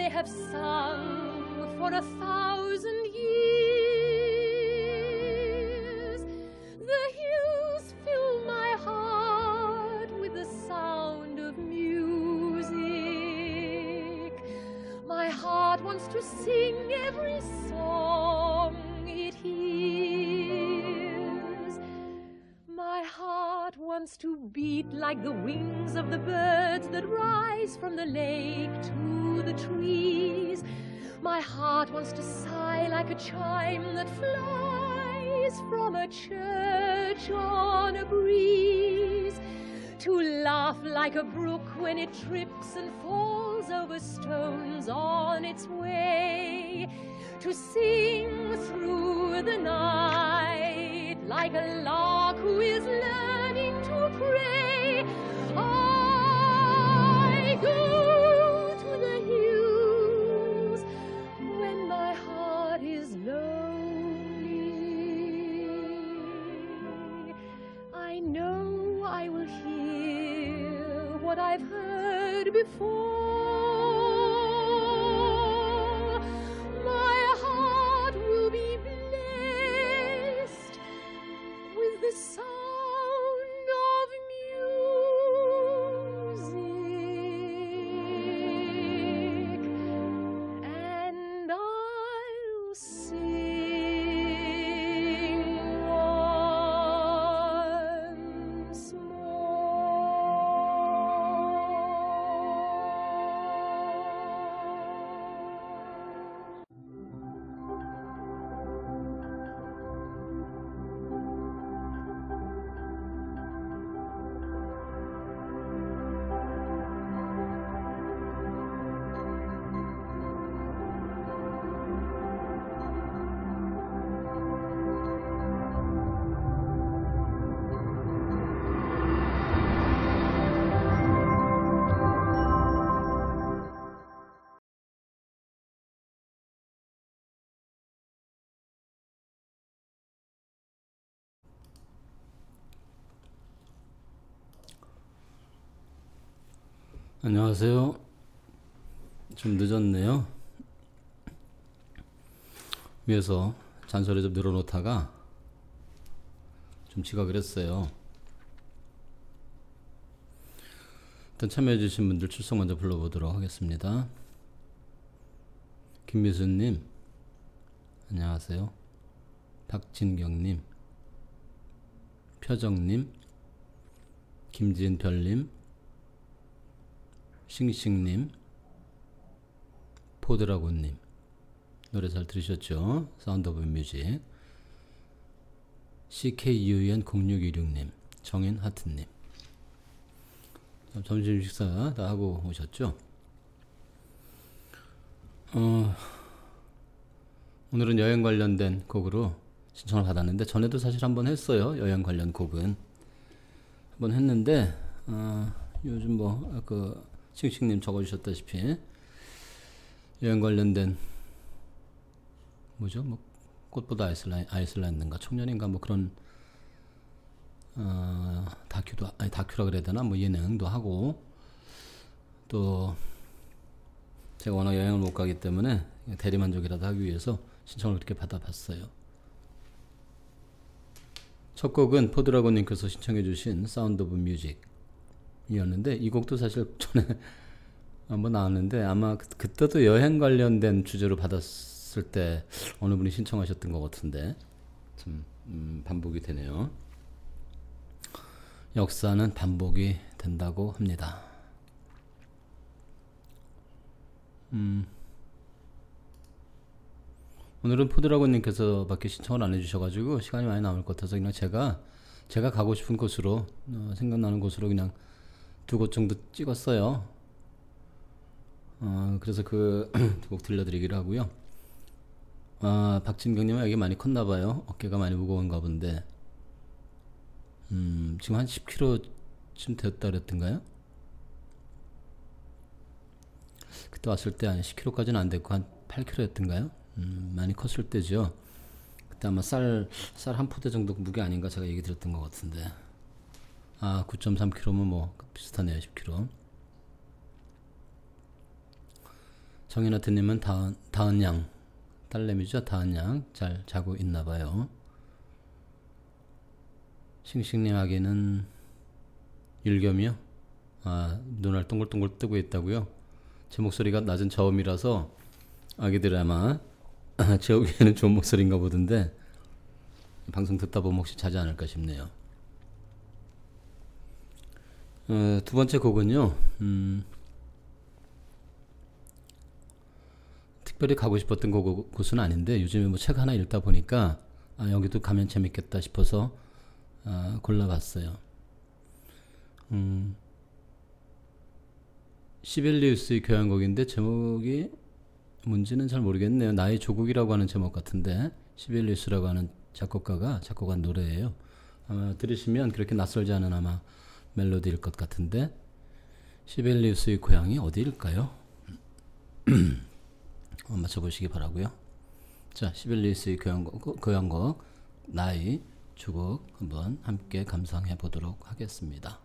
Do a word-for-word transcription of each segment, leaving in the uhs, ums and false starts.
they have sung for a thousand years. The hills fill my heart with the sound of music. My heart wants to sing every song it hears. My heart wants to beat like the wings of the birds that rise from the lake to the trees. My heart wants to sigh like a chime that flies from a church on a breeze. To laugh like a brook when it trips and falls over stones on its way. To sing through the night like a lark who is learning to pray. I go to the hills when my heart is lonely. I know I will hear what I've heard before. My heart will be blessed with the sound of music, and I'll sing once 안녕하세요. 좀 늦었네요. 위에서 잔소리 좀 늘어놓다가 좀 지각을 했어요. 일단 참여해주신 분들 출석 먼저 불러보도록 하겠습니다. 김미수님, 안녕하세요. 박진경님, 표정님, 김진별님, 싱싱님, 포드라곤님, 노래 잘 들으셨죠? 사운드 오브 뮤직. 씨케이유엔 공육이육님, 정인하트님. 점심 식사 다 하고 오셨죠? 어, 오늘은 여행 관련된 곡으로 신청을 받았는데, 전에도 사실 한번 했어요. 여행 관련 곡은 한번 했는데, 어, 요즘 뭐 그 싱싱님 적어주셨다시피 여행 관련된 뭐죠? 뭐 꽃보다 아이슬라, 아이슬란드인가 청년인가 뭐 그런 어, 다큐도 아니 다큐라 그래야 되나 뭐 예능도 하고, 또 제가 워낙 여행을 못 가기 때문에 대리만족이라도 하기 위해서 신청을 그렇게 받아봤어요. 첫 곡은 포드라곤님께서 신청해주신 사운드 오브 뮤직 이었는데, 이 곡도 사실 전에 한번 나왔는데 아마 그, 그때도 여행 관련된 주제로 받았을 때 어느 분이 신청하셨던 것 같은데 좀 음, 반복이 되네요. 역사는 반복이 된다고 합니다. 음, 오늘은 포드라곤님께서 밖에 신청을 안 해주셔가지고 시간이 많이 남을 것 같아서 그냥 제가 제가 가고 싶은 곳으로 어, 생각나는 곳으로 그냥 두 곳 정도 찍었어요. 어, 그래서 그 두 곡 들려드리기로 하고요. 아, 박진경님은 여기 많이 컸나봐요. 어깨가 많이 무거운가 본데 음, 지금 한 십 킬로그램쯤 됐다 그랬던가요? 그때 왔을 때 한 십 킬로그램까지는 안 됐고 한 팔 킬로그램였던가요? 음, 많이 컸을 때죠. 그때 아마 쌀, 쌀 한 포대 정도 무게 아닌가 제가 얘기 드렸던 것 같은데. 아, 구 점 삼 킬로그램면 뭐 비슷하네요. 십 킬로그램. 정인아트님은 다은, 다은 양, 딸내미죠. 다은 양 잘 자고 있나 봐요. 싱싱님 아기는 율겸이요? 아, 눈알 동글동글 뜨고 있다고요? 제 목소리가 낮은 저음이라서 아기들 아마 재우기에는 좋은 목소리인가 보던데 방송 듣다 보면 혹시 자지 않을까 싶네요. 어, 두 번째 곡은요. 음, 특별히 가고 싶었던 곳, 곳은 아닌데 요즘에 뭐 책 하나 읽다 보니까 아, 여기도 가면 재밌겠다 싶어서 아, 골라봤어요. 음, 시벨리우스의 교향곡인데 제목이 뭔지는 잘 모르겠네요. 나의 조국이라고 하는 제목 같은데 시벨리우스라고 하는 작곡가가 작곡한 노래예요. 아마 들으시면 그렇게 낯설지 않은 아마 멜로디일 것 같은데 시벨리우스의 고향이 어디일까요? 한번 맞춰보시기 바라고요. 자, 시벨리우스의 교향곡, 교향곡 나의 조국 한번 함께 감상해 보도록 하겠습니다.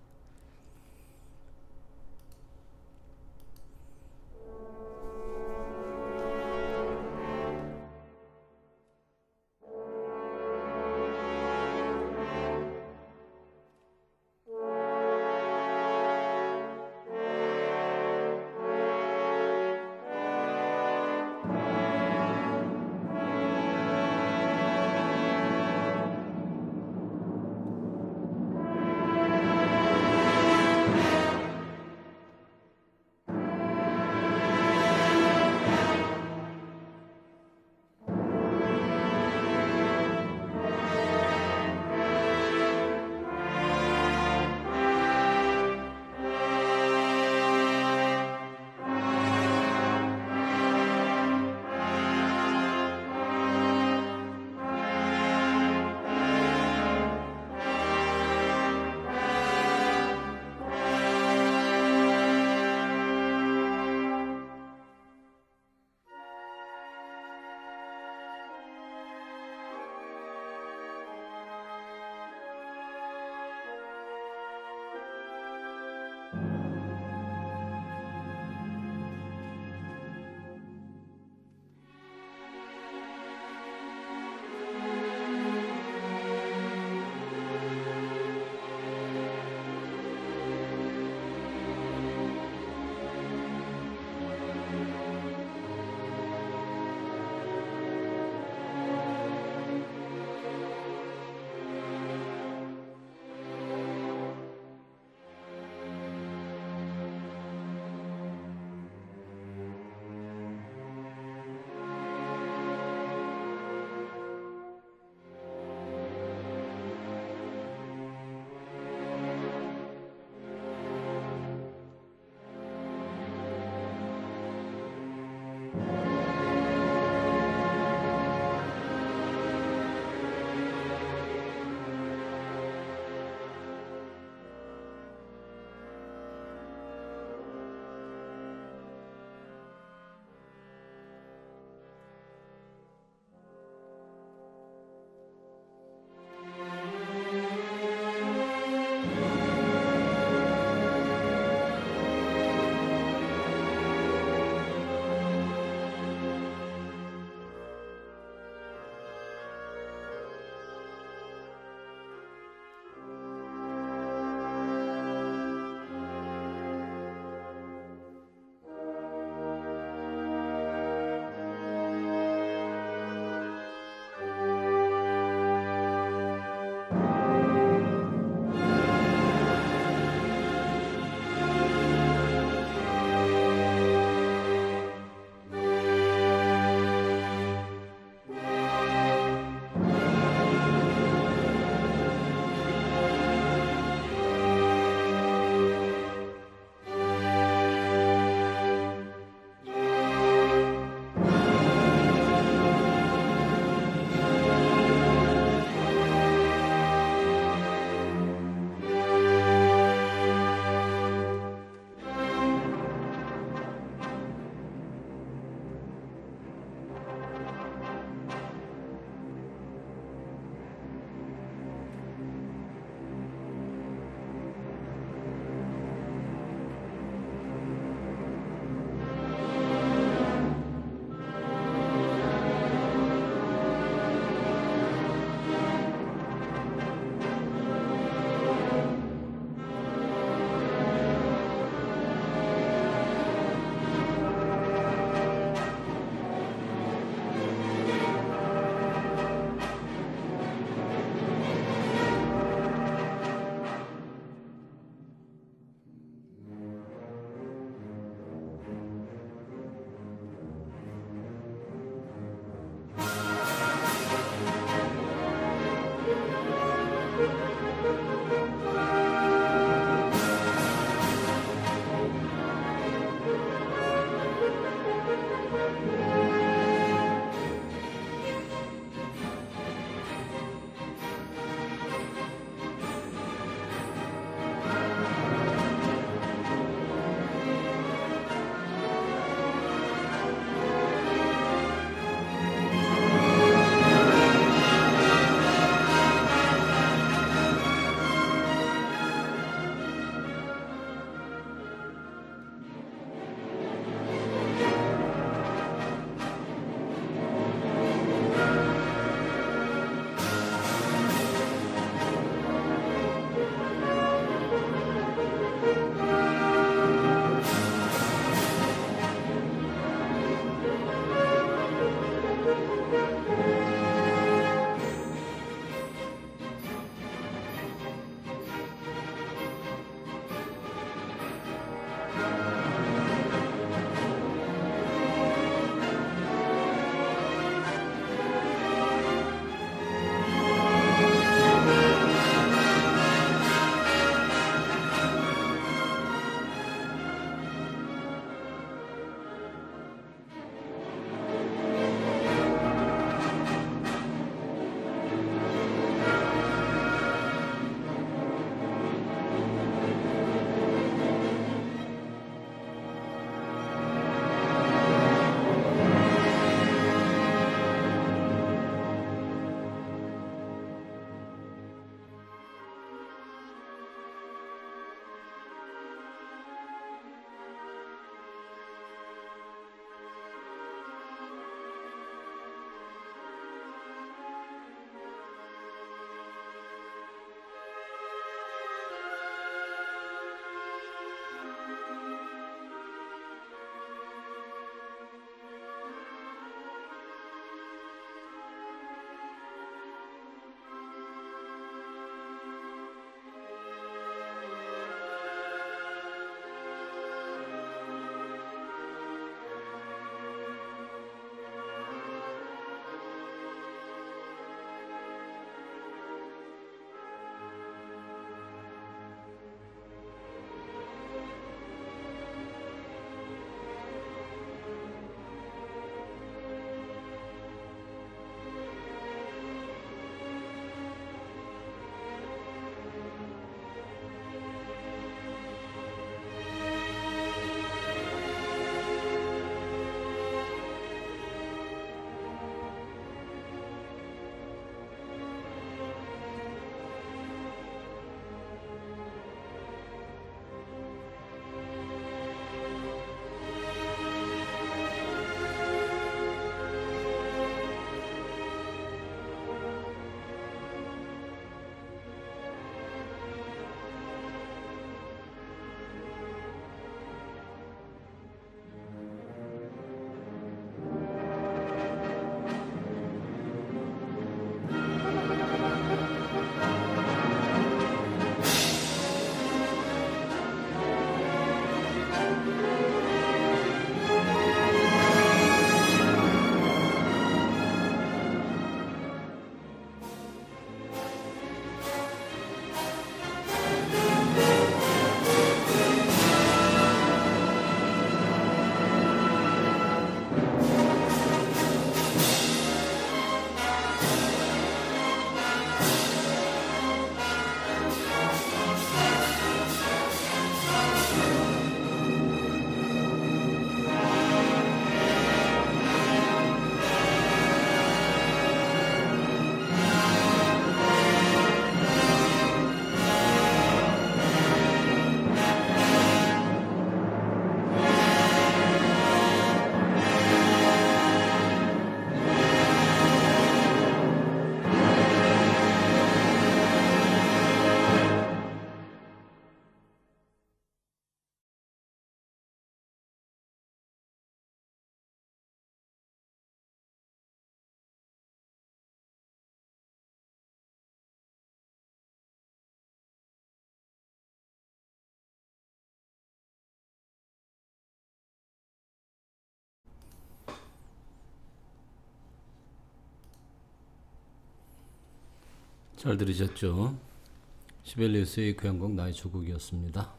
잘 들으셨죠? 시벨리우스의 교향곡 나의 조국이었습니다.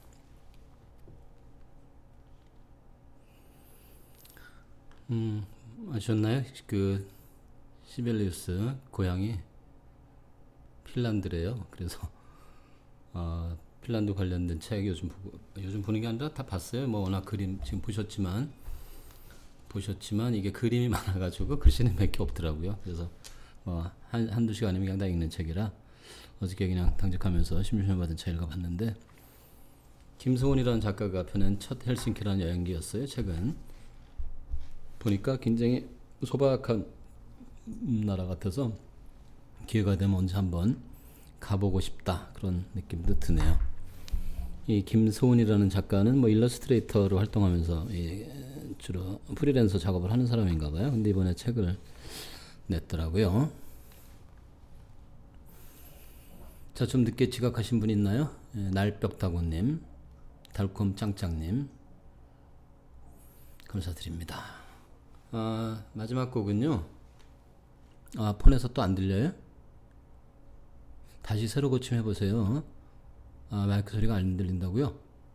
음, 아셨나요? 그 시벨리우스 고향이 핀란드래요. 그래서 어, 핀란드 관련된 책 요즘 보고, 요즘 보는 게 아니라 다 봤어요. 뭐 워낙 그림 지금 보셨지만 보셨지만 이게 그림이 많아가지고 글씨는 몇 개 없더라고요. 그래서 뭐 한, 한두 시간이면 그냥 다 읽는 책이라 어저께 그냥 당직하면서 심심해받은 책 읽어봤는데, 김소원이라는 작가가 펴낸 첫 헬싱키라는 여행기였어요. 책은 보니까 굉장히 소박한 나라 같아서 기회가 되면 언제 한번 가보고 싶다 그런 느낌도 드네요. 이 김소은이라는 작가는 뭐 일러스트레이터로 활동하면서 이 주로 프리랜서 작업을 하는 사람인가 봐요. 근데 이번에 책을 냈더라고요. 자, 좀 늦게 지각하신 분 있나요? 예, 날벽다구님, 달콤짱짱님 감사드립니다. 아, 마지막 곡은요. 아, 폰에서 또 안 들려요? 다시 새로 고침해보세요. 아, 마이크 소리가 안 들린다고요?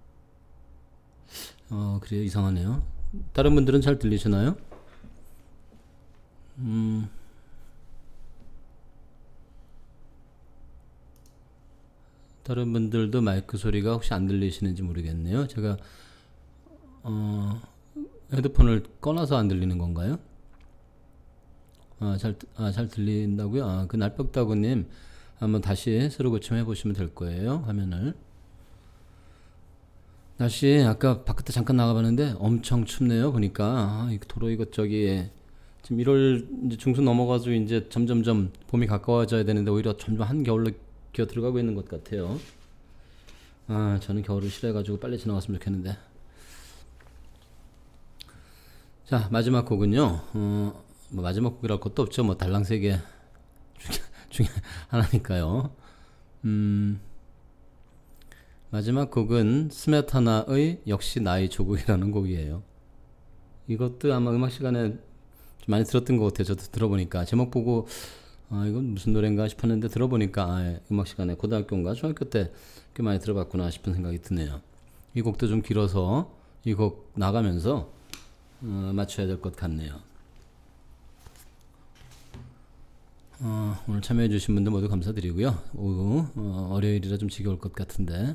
어, 그래요? 이상하네요. 다른 분들은 잘 들리시나요? 음, 다른 분들도 마이크 소리가 혹시 안 들리시는지 모르겠네요. 제가 어, 헤드폰을 꺼놔서 안 들리는 건가요? 아, 잘, 아, 잘 들린다고요? 아, 그 날벽다구님 한번 다시 새로 고침해 보시면 될 거예요. 화면을. 날씨 아까 바깥에 잠깐 나가봤는데 엄청 춥네요. 보니까 아, 이 도로 이것저기 지금 일월 이제 중순 넘어가지고 이제 점점점 봄이 가까워져야 되는데 오히려 점점 한겨울로 기어 들어가고 있는 것 같아요. 아, 저는 겨울을 싫어해가지고 빨리 지나갔으면 좋겠는데. 자, 마지막 곡은요. 어, 뭐 마지막 곡이랄 것도 없죠. 뭐 달랑세계 중에, 중에 하나니까요. 음, 마지막 곡은 스메타나의 역시 나의 조국이라는 곡이에요. 이것도 아마 음악 시간에 좀 많이 들었던 것 같아요. 저도 들어보니까 제목 보고 아, 이건 무슨 노래인가 싶었는데 들어보니까 아, 음악 시간에 고등학교인가 중학교 때 꽤 많이 들어봤구나 싶은 생각이 드네요. 이 곡도 좀 길어서 이 곡 나가면서 어, 맞춰야 될 것 같네요. 어, 오늘 참여해 주신 분들 모두 감사드리고요. 오후 어, 월요일이라 좀 지겨울 것 같은데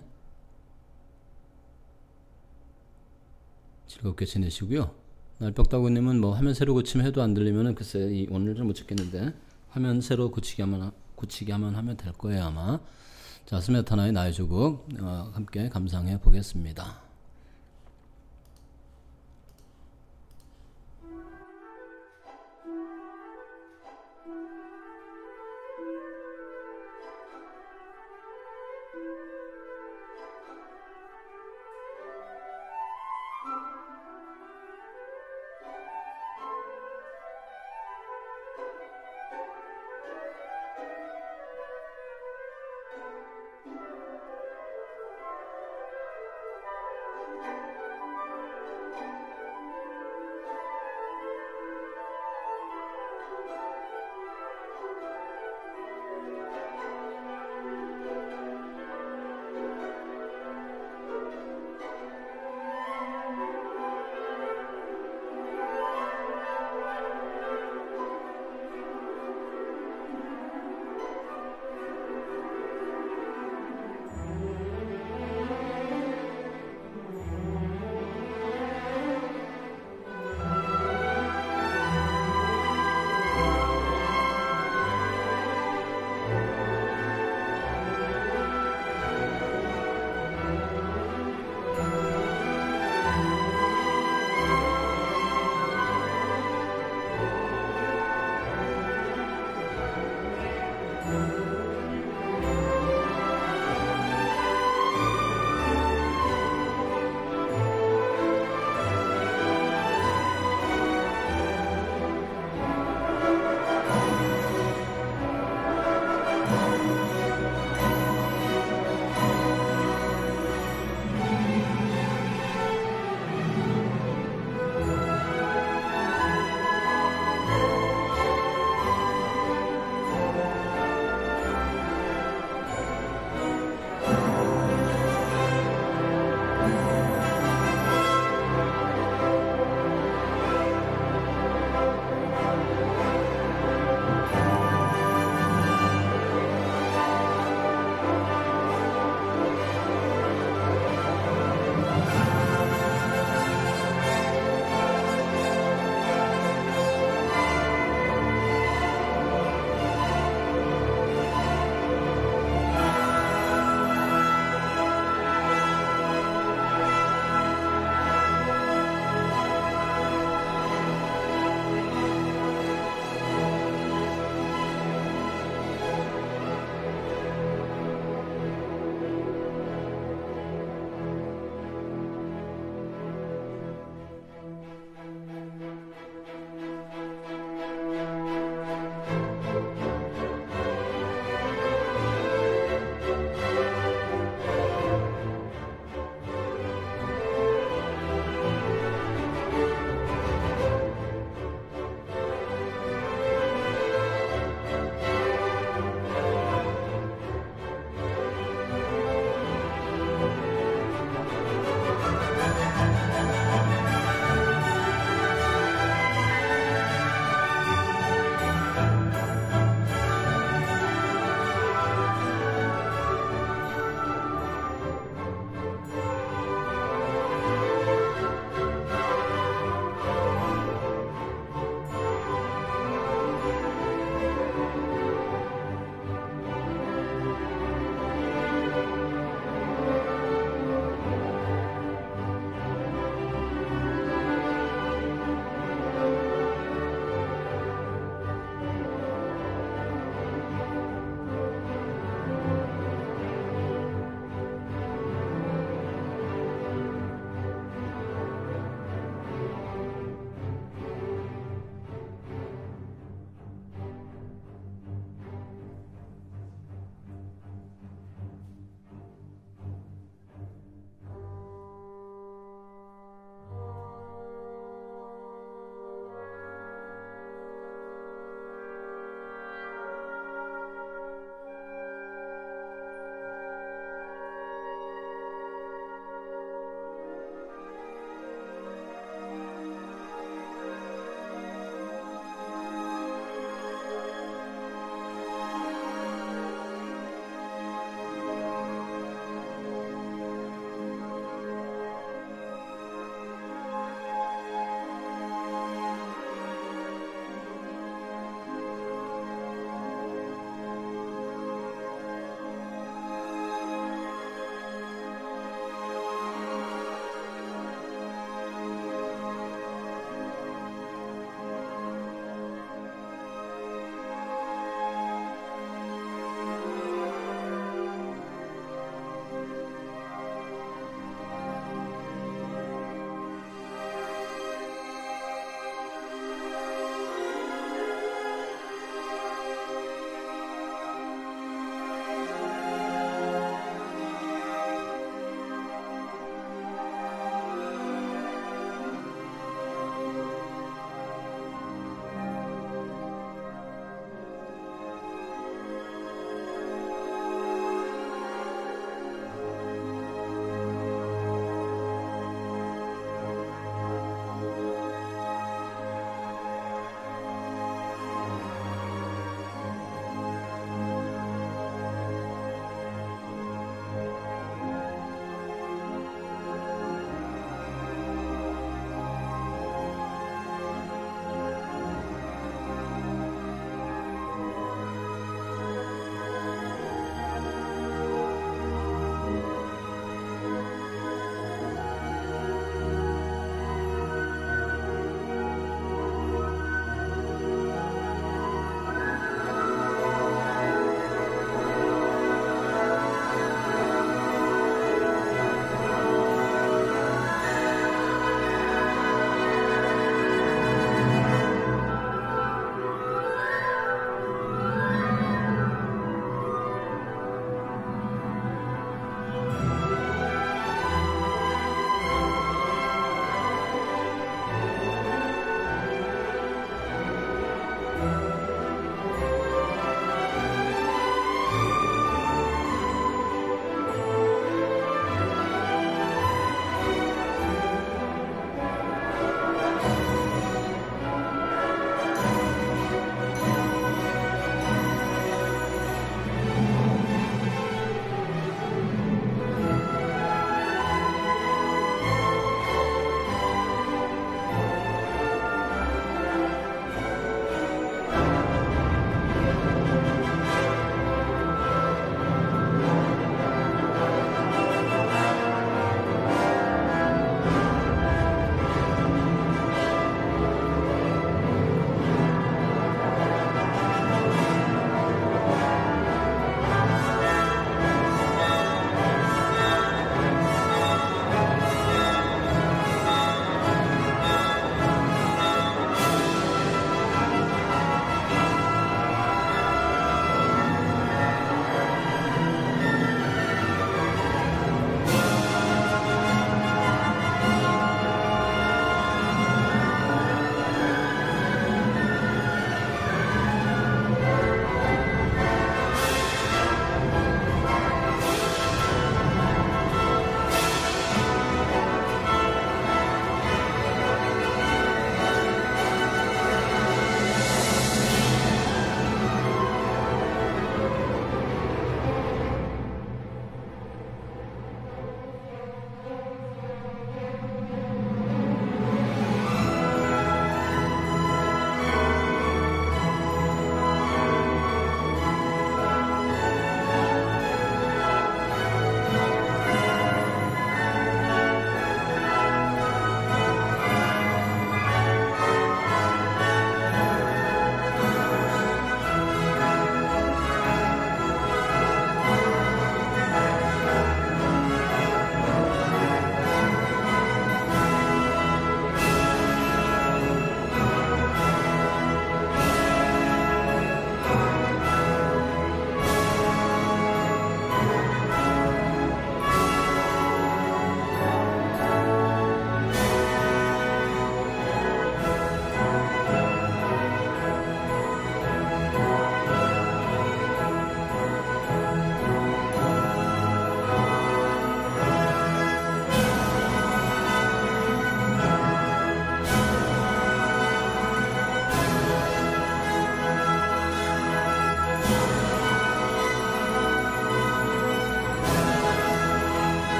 즐겁게 지내시고요. 날벽다구님은 뭐 화면 새로 고치면 해도 안 들리면은 글쎄 이 오늘은 못 찍겠는데 화면 새로 고치기 하면 고치기 하면 하면 될 거예요 아마. 자, 스메타나의 나의 조국 어, 함께 감상해 보겠습니다.